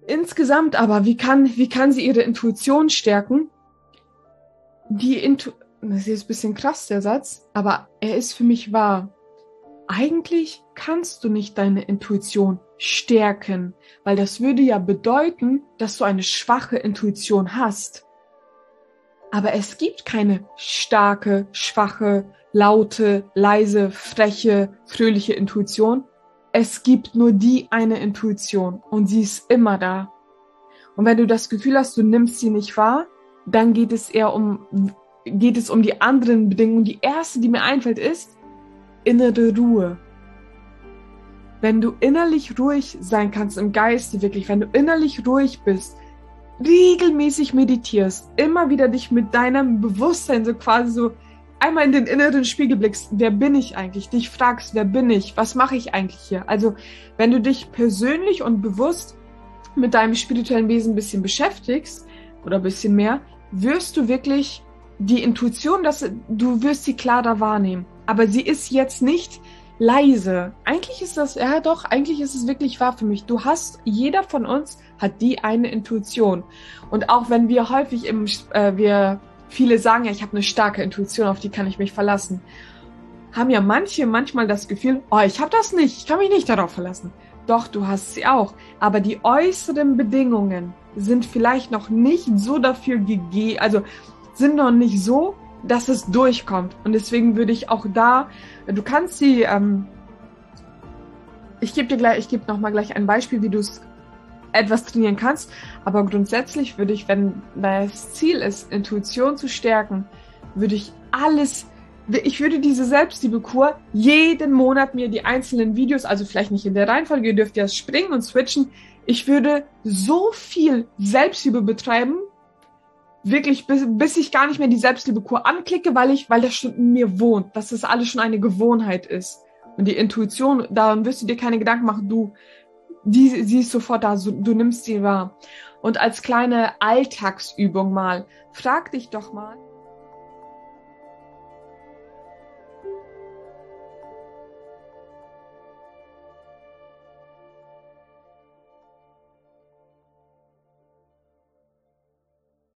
Insgesamt aber, wie kann sie ihre Intuition stärken? Das ist jetzt ein bisschen krass, der Satz, aber er ist für mich wahr. Eigentlich kannst du nicht deine Intuition stärken, weil das würde ja bedeuten, dass du eine schwache Intuition hast. Aber es gibt keine starke, schwache, laute, leise, freche, fröhliche Intuition. Es gibt nur die eine Intuition und sie ist immer da. Und wenn du das Gefühl hast, du nimmst sie nicht wahr, dann geht es um die anderen Bedingungen. Die erste, die mir einfällt, ist innere Ruhe. Wenn du innerlich ruhig sein kannst im Geiste, wirklich, wenn du innerlich ruhig bist, regelmäßig meditierst, immer wieder dich mit deinem Bewusstsein so quasi so einmal in den inneren Spiegel blickst, wer bin ich eigentlich? Dich fragst, wer bin ich? Was mache ich eigentlich hier? Also, wenn du dich persönlich und bewusst mit deinem spirituellen Wesen ein bisschen beschäftigst oder ein bisschen mehr, wirst du wirklich die Intuition, du wirst sie klarer wahrnehmen. Aber sie ist jetzt nicht leise. Eigentlich ist es wirklich wahr für mich. Jeder von uns hat die eine Intuition. Und auch wenn wir häufig viele sagen, ja, ich habe eine starke Intuition, auf die kann ich mich verlassen, haben ja manche manchmal das Gefühl, oh, ich habe das nicht, ich kann mich nicht darauf verlassen. Doch, du hast sie auch. Aber die äußeren Bedingungen sind vielleicht noch nicht so dafür gegeben, also sind noch nicht so, dass es durchkommt. Und deswegen würde ich auch du kannst ich gebe noch mal gleich ein Beispiel, wie du es etwas trainieren kannst. Aber grundsätzlich würde ich, wenn das Ziel ist, Intuition zu stärken, ich würde diese Selbstliebe-Kur jeden Monat mir die einzelnen Videos, also vielleicht nicht in der Reihenfolge, ihr dürft ja springen und switchen. Ich würde so viel Selbstliebe betreiben, wirklich, bis ich gar nicht mehr die Selbstliebe-Kur anklicke, weil das schon in mir wohnt, dass das alles schon eine Gewohnheit ist. Und die Intuition, daran wirst du dir keine Gedanken machen, sie ist sofort da, du nimmst sie wahr. Und als kleine Alltagsübung mal, frag dich doch mal,